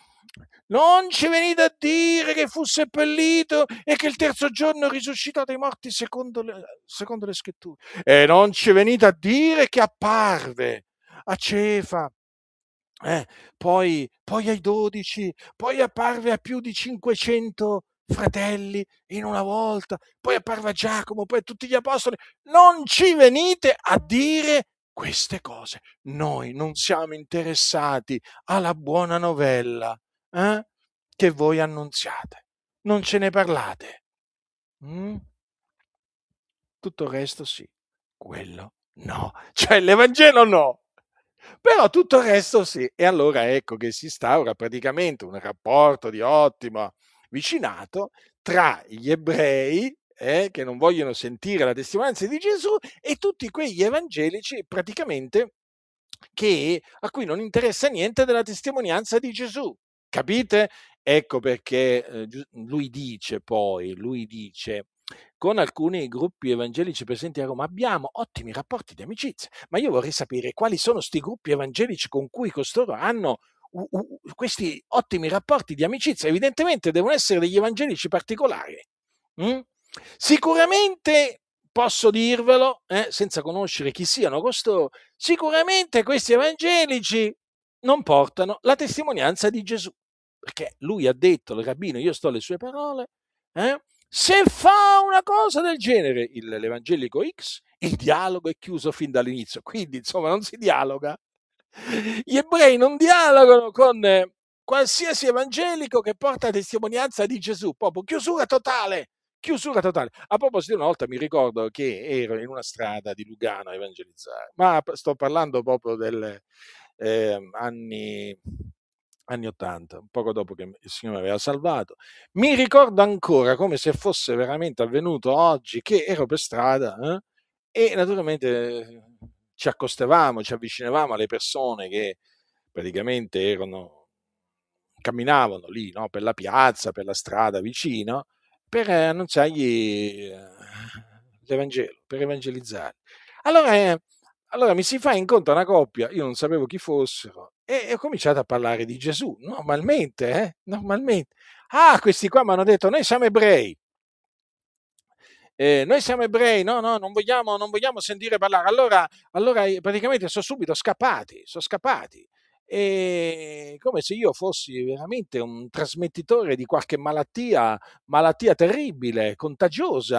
Non ci venite a dire che fu seppellito e che il terzo giorno risuscitò dai morti secondo le scritture. E non ci venite a dire che apparve a Cefa, eh, poi ai 12, poi apparve a più di 500 fratelli in una volta, poi apparve a Giacomo, poi a tutti gli apostoli. Non ci venite a dire queste cose. Noi non siamo interessati alla buona novella che voi annunziate. Non ce ne parlate. Mm? Tutto il resto sì, quello no. Cioè l'Evangelo no. Però tutto il resto sì. E allora ecco che si instaura praticamente un rapporto di ottimo vicinato tra gli ebrei che non vogliono sentire la testimonianza di Gesù e tutti quegli evangelici praticamente a cui non interessa niente della testimonianza di Gesù. Capite? Ecco perché lui dice, con alcuni gruppi evangelici presenti a Roma abbiamo ottimi rapporti di amicizia, ma io vorrei sapere quali sono sti gruppi evangelici con cui costoro hanno questi ottimi rapporti di amicizia. Evidentemente devono essere degli evangelici particolari. Mm? Sicuramente posso dirvelo, senza conoscere chi siano costoro, sicuramente questi evangelici non portano la testimonianza di Gesù, perché lui ha detto, il rabbino, io sto alle sue parole, se fa una cosa del genere, l'evangelico X, il dialogo è chiuso fin dall'inizio, quindi insomma non si dialoga. Gli ebrei non dialogano con qualsiasi evangelico che porta testimonianza di Gesù, proprio chiusura totale. Chiusura totale. A proposito, una volta mi ricordo che ero in una strada di Lugano a evangelizzare, ma sto parlando proprio del anni 80, poco dopo che il Signore mi aveva salvato. Mi ricordo ancora come se fosse veramente avvenuto oggi che ero per strada e naturalmente ci accostavamo, ci avvicinavamo alle persone che praticamente camminavano lì, no, per la piazza, per la strada vicino, per annunziargli l'Evangelo, per evangelizzare. Allora, allora mi si fa incontro una coppia, io non sapevo chi fossero, e ho cominciato a parlare di Gesù, normalmente, normalmente. Ah, questi qua mi hanno detto, noi siamo ebrei, no, no, non vogliamo sentire parlare. Allora praticamente sono scappati. E come se io fossi veramente un trasmettitore di qualche malattia terribile, contagiosa.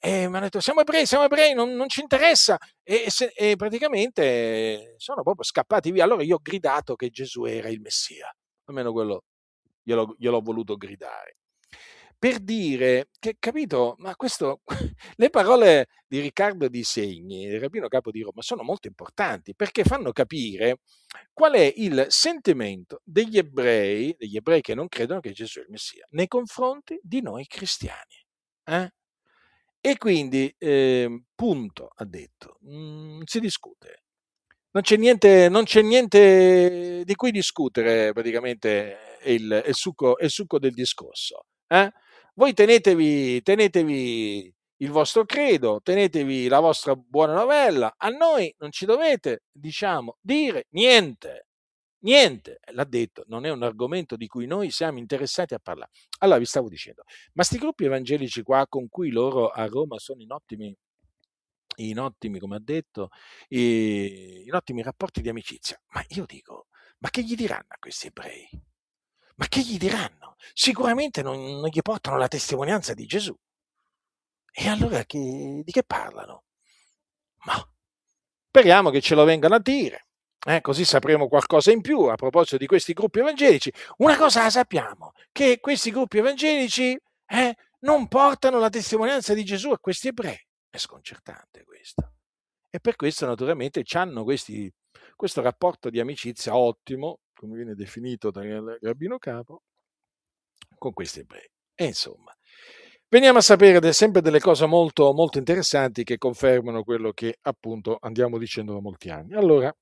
E mi hanno detto siamo ebrei, non ci interessa. E praticamente sono proprio scappati via. Allora io ho gridato che Gesù era il Messia, almeno quello gliel'ho voluto gridare. Per dire che, capito, ma questo, le parole di Riccardo Di Segni, il rabbino capo di Roma, sono molto importanti perché fanno capire qual è il sentimento degli ebrei che non credono che Gesù è il Messia, nei confronti di noi cristiani. Eh? E quindi, punto, ha detto, non si discute. Non c'è niente di cui discutere, praticamente è è il succo del discorso. Voi tenetevi il vostro credo, tenetevi la vostra buona novella, a noi non ci dovete, diciamo, dire niente. Niente, l'ha detto, non è un argomento di cui noi siamo interessati a parlare. Allora vi stavo dicendo, ma sti gruppi evangelici qua con cui loro a Roma sono come ha detto, in ottimi rapporti di amicizia, ma io dico, ma che gli diranno a questi ebrei? Ma che gli diranno? Sicuramente non gli portano la testimonianza di Gesù. E allora di che parlano? Ma speriamo che ce lo vengano a dire. Così sapremo qualcosa in più a proposito di questi gruppi evangelici. Una cosa la sappiamo, che questi gruppi evangelici non portano la testimonianza di Gesù a questi ebrei. È sconcertante questo. E per questo naturalmente hanno questo rapporto di amicizia ottimo, come viene definito dal rabbino capo, con questi ebrei. E insomma, veniamo a sapere sempre delle cose molto, molto interessanti che confermano quello che appunto andiamo dicendo da molti anni.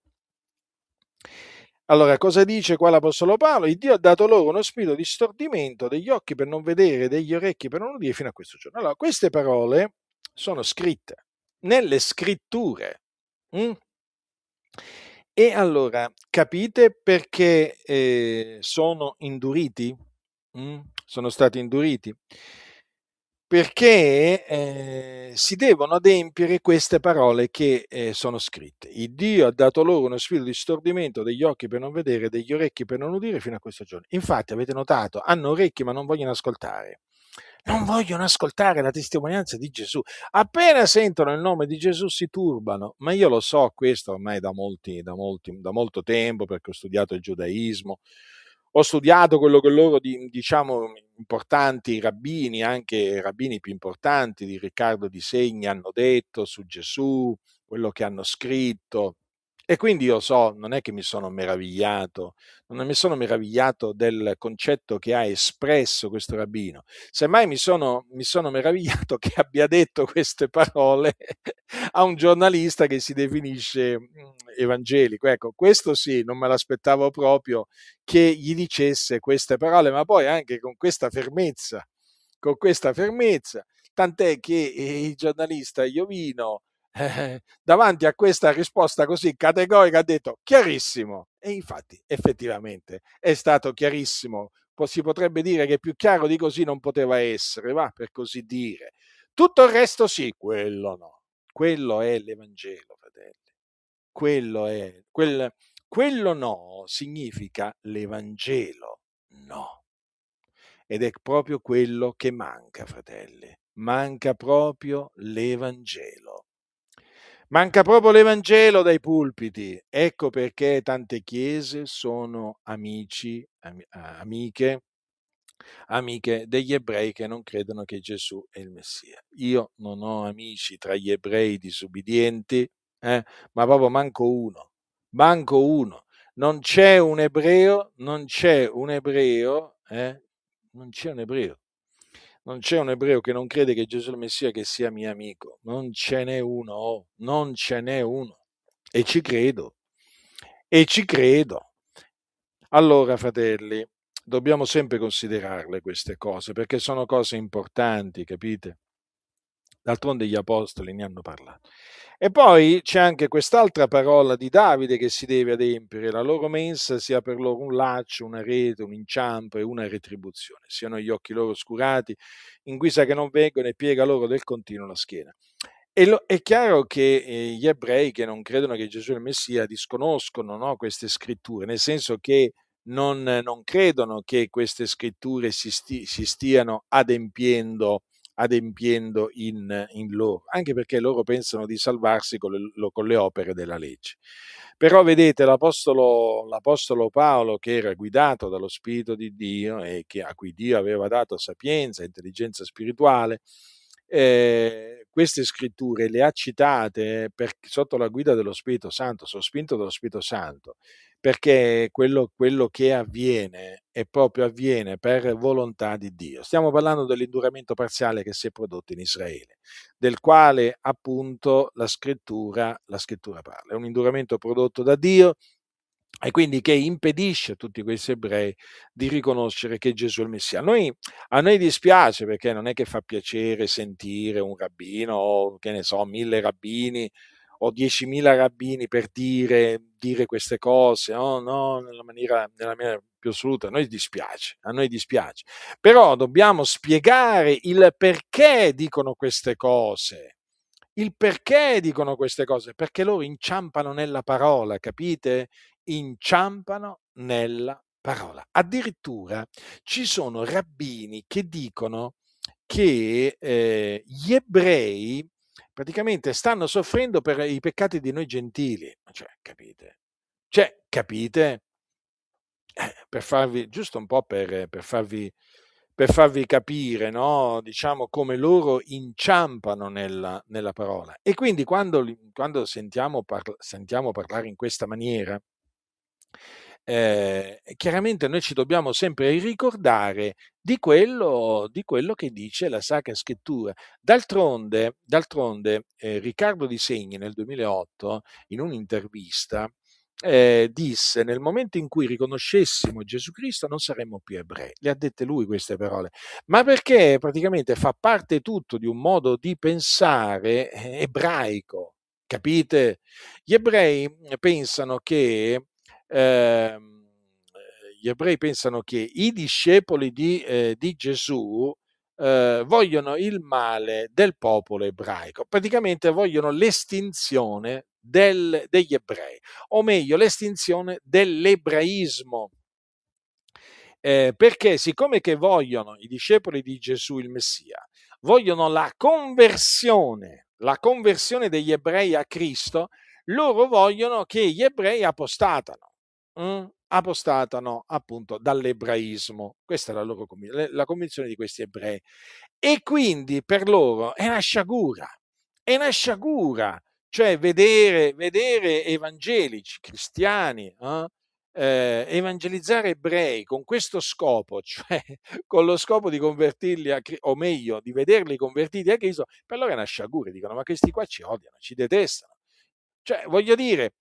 Allora, cosa dice qua l'Apostolo Paolo? Il Dio ha dato loro uno spirito di stordimento degli occhi per non vedere, degli orecchi per non udire fino a questo giorno. Allora, queste parole sono scritte nelle scritture. Mm? E allora, capite perché sono induriti? Sono stati induriti? Perché si devono adempiere queste parole che sono scritte. Il Dio ha dato loro uno spirito di stordimento degli occhi per non vedere, degli orecchi per non udire fino a questo giorno. Infatti, avete notato, hanno orecchi ma non vogliono ascoltare. Non vogliono ascoltare la testimonianza di Gesù. Appena sentono il nome di Gesù si turbano. Ma io lo so questo ormai da molto tempo, perché ho studiato il giudaismo, ho studiato quello che loro, diciamo, importanti rabbini, anche rabbini più importanti di Riccardo Di Segni, hanno detto su Gesù, quello che hanno scritto. E quindi io so, non è che mi sono meravigliato, non mi sono meravigliato del concetto che ha espresso questo rabbino. Semmai mi sono meravigliato che abbia detto queste parole a un giornalista che si definisce evangelico. Ecco, questo sì, non me l'aspettavo proprio che gli dicesse queste parole, ma poi anche con questa fermezza, tant'è che il giornalista Iovino, davanti a questa risposta così categorica ha detto chiarissimo, e infatti effettivamente è stato chiarissimo, si potrebbe dire che più chiaro di così non poteva essere, va, per così dire. Tutto il resto sì, quello no, quello è l'Evangelo, fratelli, quello no significa l'Evangelo no. Ed è proprio quello che manca, fratelli. Manca proprio l'Evangelo. Manca proprio l'Evangelo dai pulpiti. Ecco perché tante chiese sono amiche degli ebrei che non credono che Gesù è il Messia. Io non ho amici tra gli ebrei disubbidienti, ma proprio manco uno. Non c'è un ebreo, non c'è un ebreo, non c'è un ebreo. Non c'è un ebreo che non crede che Gesù è il Messia che sia mio amico. Non ce n'è uno, oh, non ce n'è uno. E ci credo. E ci credo. Allora, fratelli, dobbiamo sempre considerarle queste cose, perché sono cose importanti, capite? D'altronde gli apostoli ne hanno parlato. E poi c'è anche quest'altra parola di Davide che si deve adempiere: la loro mensa sia per loro un laccio, una rete, un inciampo e una retribuzione. Siano gli occhi loro oscurati, in guisa che non vengono e piega loro del continuo la schiena. È chiaro che gli ebrei che non credono che Gesù è il Messia disconoscono, no, queste scritture, nel senso che non credono che queste scritture si stiano adempiendo in loro, anche perché loro pensano di salvarsi con le opere della legge. Però vedete, l'Apostolo Paolo, che era guidato dallo Spirito di Dio e a cui Dio aveva dato sapienza, intelligenza spirituale, queste scritture le ha citate sotto la guida dello Spirito Santo, sono spinto dallo Spirito Santo, perché quello che avviene è proprio avviene per volontà di Dio. Stiamo parlando dell'induramento parziale che si è prodotto in Israele, del quale appunto la scrittura parla. È un induramento prodotto da Dio e quindi che impedisce a tutti questi ebrei di riconoscere che Gesù è il Messia. A noi dispiace, perché non è che fa piacere sentire un rabbino o, che ne so, 1000 rabbini o 10.000 rabbini per dire queste cose, no, no, nella maniera più assoluta. A noi dispiace. Però dobbiamo spiegare il perché dicono queste cose. Il perché dicono queste cose? Perché loro inciampano nella parola, capite? Inciampano nella parola. Addirittura ci sono rabbini che dicono che gli ebrei praticamente stanno soffrendo per i peccati di noi gentili. Cioè, capite? Cioè, capite? Per farvi, giusto un po' per farvi capire, no? Diciamo come loro inciampano nella parola. E quindi quando sentiamo parlare in questa maniera, chiaramente noi ci dobbiamo sempre ricordare di quello che dice la Sacra Scrittura. D'altronde Riccardo Di Segni nel 2008, in un'intervista, disse: nel momento in cui riconoscessimo Gesù Cristo non saremmo più ebrei. Le ha dette lui queste parole, ma perché praticamente fa parte tutto di un modo di pensare ebraico, capite? Gli ebrei pensano che ehm, gli ebrei pensano che i discepoli di Gesù vogliono il male del popolo ebraico, praticamente vogliono l'estinzione degli ebrei, o meglio l'estinzione dell'ebraismo. Perché siccome che vogliono i discepoli di Gesù il Messia, vogliono la conversione degli ebrei a Cristo, loro vogliono che gli ebrei apostatano appunto dall'ebraismo. Questa è la convinzione di questi ebrei. E quindi per loro è una sciagura, cioè vedere evangelici, cristiani, evangelizzare ebrei con questo scopo, cioè con lo scopo di convertirli o meglio, di vederli convertiti a Cristo, per loro è una sciagura. Dicono: ma questi qua ci odiano, ci detestano. Cioè, voglio dire,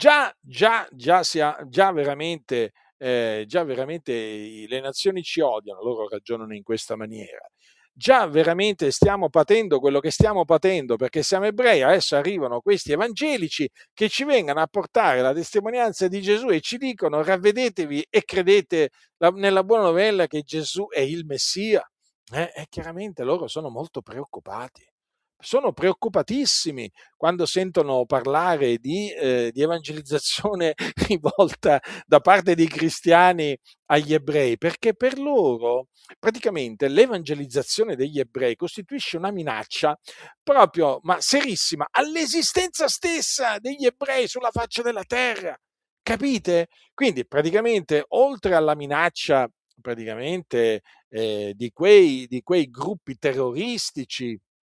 già veramente le nazioni ci odiano, loro ragionano in questa maniera. Già veramente stiamo patendo quello che stiamo patendo perché siamo ebrei, adesso arrivano questi evangelici che ci vengono a portare la testimonianza di Gesù e ci dicono: ravvedetevi e credete nella buona novella che Gesù è il Messia. E chiaramente loro sono molto preoccupati, sono preoccupatissimi quando sentono parlare di evangelizzazione rivolta da parte dei cristiani agli ebrei, perché per loro praticamente l'evangelizzazione degli ebrei costituisce una minaccia proprio, ma serissima, all'esistenza stessa degli ebrei sulla faccia della terra. Capite? Quindi praticamente oltre alla minaccia praticamente di quei gruppi terroristici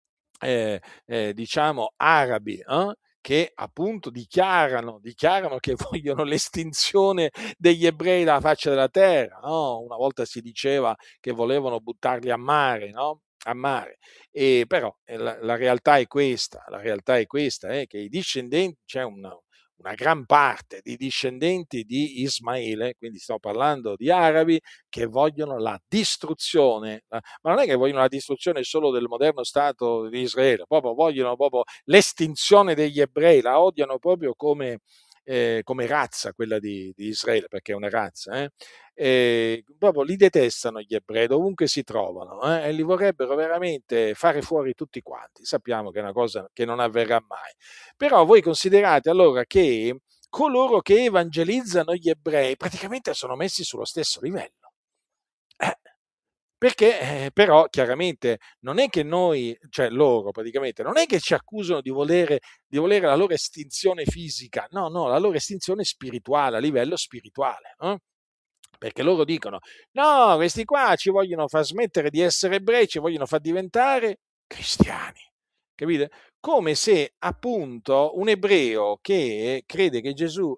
diciamo arabi, che appunto dichiarano che vogliono l'estinzione degli ebrei dalla faccia della terra, no? Una volta si diceva che volevano buttarli a mare, no? A mare. E però la realtà è questa, che i discendenti, c'è una gran parte di discendenti di Ismaele, quindi stiamo parlando di arabi, che vogliono la distruzione, ma non è che vogliono la distruzione solo del moderno Stato di Israele, proprio vogliono proprio l'estinzione degli ebrei, la odiano proprio come razza quella di Israele, perché è una razza, e proprio li detestano gli ebrei dovunque si trovano, e li vorrebbero veramente fare fuori tutti quanti. Sappiamo che è una cosa che non avverrà mai. Però voi considerate allora che coloro che evangelizzano gli ebrei praticamente sono messi sullo stesso livello. Eh, perché però chiaramente non è che noi, cioè loro praticamente, non è che ci accusano di volere la loro estinzione fisica, no, no, la loro estinzione spirituale, a livello spirituale, no? Perché loro dicono, no, questi qua ci vogliono far smettere di essere ebrei, ci vogliono far diventare cristiani, capite? Come se appunto un ebreo che crede che Gesù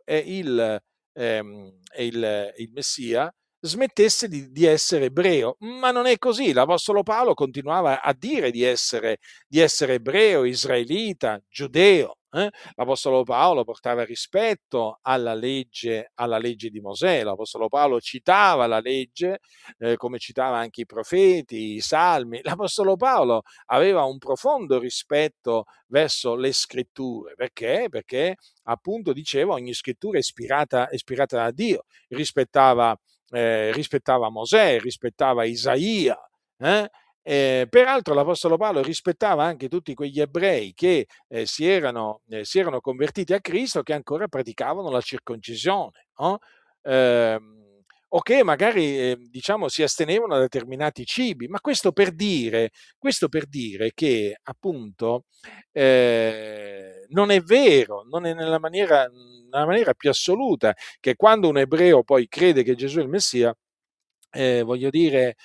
è il Messia smettesse di essere ebreo, ma non è così. L'Apostolo Paolo continuava a dire di essere ebreo, israelita, giudeo. L'Apostolo Paolo portava rispetto alla legge di Mosè. L'Apostolo Paolo citava la legge, come citava anche i profeti, i salmi. L'Apostolo Paolo aveva un profondo rispetto verso le scritture. Perché? Perché appunto diceva ogni scrittura è ispirata da Dio. Rispettava Mosè, rispettava Isaia. eh? Peraltro l'Apostolo Paolo rispettava anche tutti quegli ebrei che si erano convertiti a Cristo, che ancora praticavano la circoncisione, no? O che magari diciamo, si astenevano da determinati cibi, ma questo per dire che appunto non è vero, non è nella maniera più assoluta, che quando un ebreo poi crede che Gesù è il Messia, voglio dire,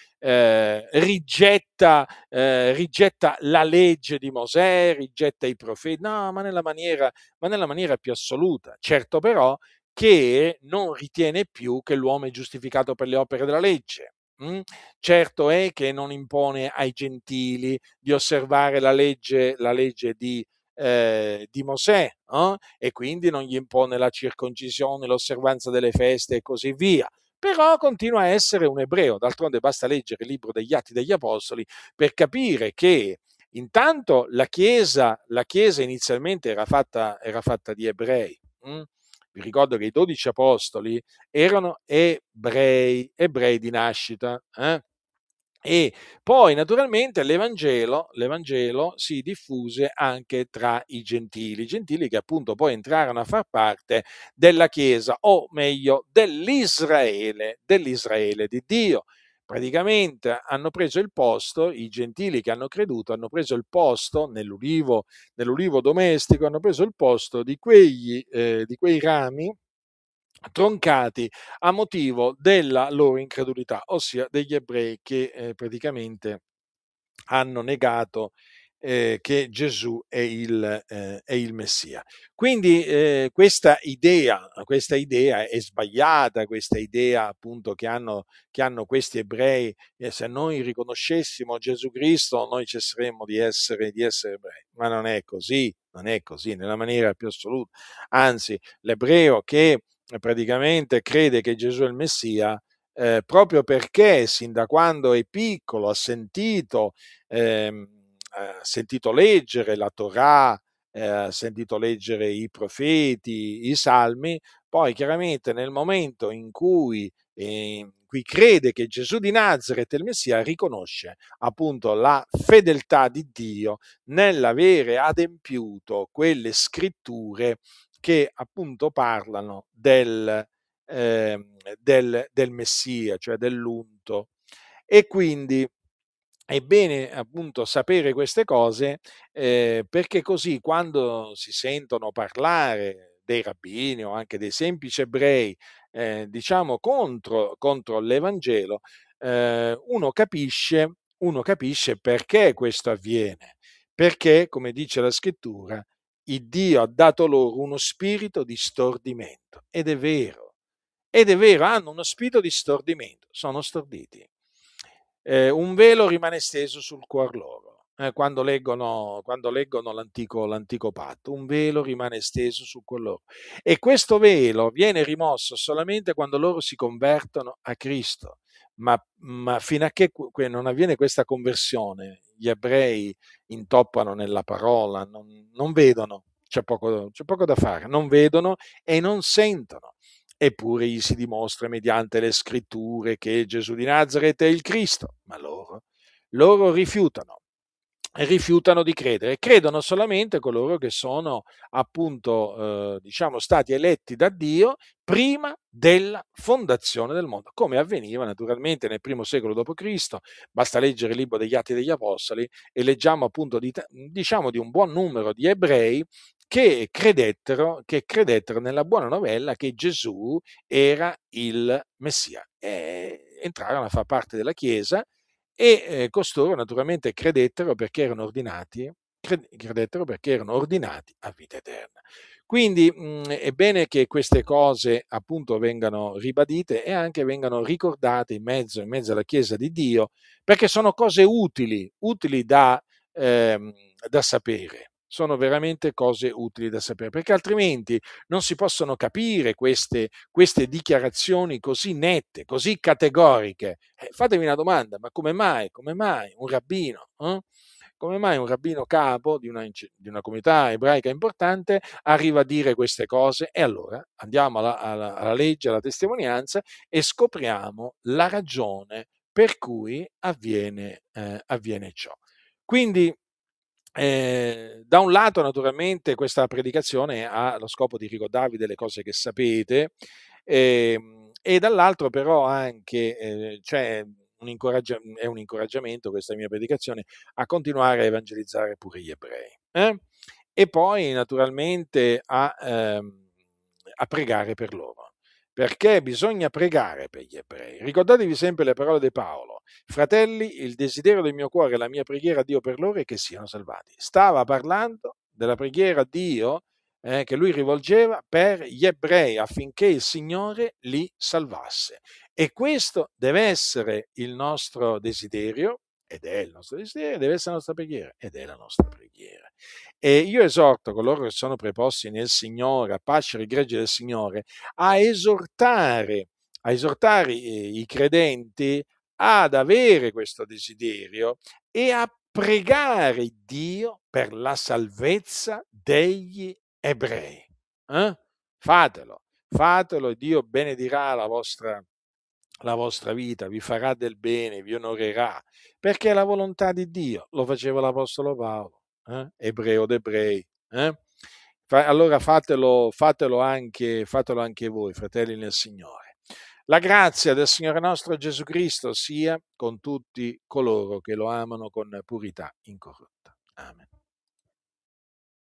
rigetta la legge di Mosè, rigetta i profeti, no, ma nella maniera più assoluta. Certo però che non ritiene più che l'uomo è giustificato per le opere della legge. Certo è che non impone ai gentili di osservare la legge di Mosè, no? E quindi non gli impone la circoncisione, l'osservanza delle feste e così via. Però continua a essere un ebreo. D'altronde basta leggere il libro degli Atti degli Apostoli per capire che intanto la Chiesa inizialmente era fatta di ebrei. Vi ricordo che i 12 apostoli erano ebrei di nascita. E poi naturalmente l'Evangelo si diffuse anche tra i gentili che appunto poi entrarono a far parte della Chiesa, o meglio dell'Israele di Dio. Praticamente hanno preso il posto, i gentili che hanno creduto hanno preso il posto nell'ulivo domestico, hanno preso il posto di quei rami troncati a motivo della loro incredulità, ossia degli ebrei che praticamente hanno negato che Gesù è il Messia. Quindi questa idea è sbagliata, questa idea appunto che hanno questi ebrei, se noi riconoscessimo Gesù Cristo noi cesseremmo di essere ebrei, ma non è così nella maniera più assoluta. Anzi, l'ebreo che praticamente crede che Gesù è il Messia, proprio perché sin da quando è piccolo ha sentito leggere la Torah, ha sentito leggere i profeti, i salmi, poi chiaramente nel momento in cui crede che Gesù di Nazaret è il Messia, riconosce appunto la fedeltà di Dio nell'avere adempiuto quelle scritture che appunto parlano del Messia, cioè dell'unto. E quindi è bene appunto sapere queste cose, perché così quando si sentono parlare dei rabbini o anche dei semplici ebrei, diciamo contro l'Evangelo, uno capisce perché questo avviene. Perché, come dice la scrittura, il Dio ha dato loro uno spirito di stordimento. Ed è vero, hanno uno spirito di stordimento, sono storditi. Un velo rimane steso sul cuor loro, quando leggono l'antico patto, un velo rimane steso sul cuor loro. E questo velo viene rimosso solamente quando loro si convertono a Cristo. Ma fino a che non avviene questa conversione, gli ebrei intoppano nella parola, non vedono, c'è poco da fare, non vedono e non sentono. Eppure gli si dimostra mediante le scritture che Gesù di Nazaret è il Cristo, ma loro rifiutano. rifiutano di credere, credono solamente coloro che sono appunto diciamo stati eletti da Dio prima della fondazione del mondo, come avveniva naturalmente nel primo secolo d.C. Basta leggere il libro degli Atti degli Apostoli e leggiamo appunto diciamo di un buon numero di ebrei che credettero nella buona novella che Gesù era il Messia e entrarono a far parte della Chiesa e costoro naturalmente credettero perché erano ordinati a vita eterna. Quindi è bene che queste cose appunto vengano ribadite e anche vengano ricordate in mezzo alla Chiesa di Dio, perché sono cose utili da sapere. Sono veramente cose utili da sapere, perché altrimenti non si possono capire queste dichiarazioni così nette, così categoriche. Fatemi una domanda, ma come mai un rabbino, come mai un rabbino capo di una comunità ebraica importante arriva a dire queste cose? E allora andiamo alla legge, alla testimonianza e scopriamo la ragione per cui avviene ciò. Quindi, da un lato, naturalmente, questa predicazione ha lo scopo di ricordarvi delle cose che sapete, e dall'altro, però, anche c'è è un incoraggiamento, questa mia predicazione, a continuare a evangelizzare pure gli ebrei. E poi, naturalmente, a pregare per loro. Perché bisogna pregare per gli ebrei. Ricordatevi sempre le parole di Paolo: fratelli, il desiderio del mio cuore e la mia preghiera a Dio per loro è che siano salvati. Stava parlando della preghiera a Dio che lui rivolgeva per gli ebrei affinché il Signore li salvasse. E questo deve essere il nostro desiderio, ed è il nostro desiderio, deve essere la nostra preghiera, ed è la nostra preghiera. E io esorto coloro che sono preposti nel Signore, a pascere i greggi del Signore, a esortare i credenti ad avere questo desiderio e a pregare Dio per la salvezza degli ebrei. Eh? Fatelo e Dio benedirà la vostra vita, vi farà del bene, vi onorerà, perché è la volontà di Dio. Lo faceva l'Apostolo Paolo, ebreo d'ebrei. Allora fatelo anche voi, fratelli nel Signore. La grazia del Signore nostro Gesù Cristo sia con tutti coloro che lo amano con purità incorrotta. Amen.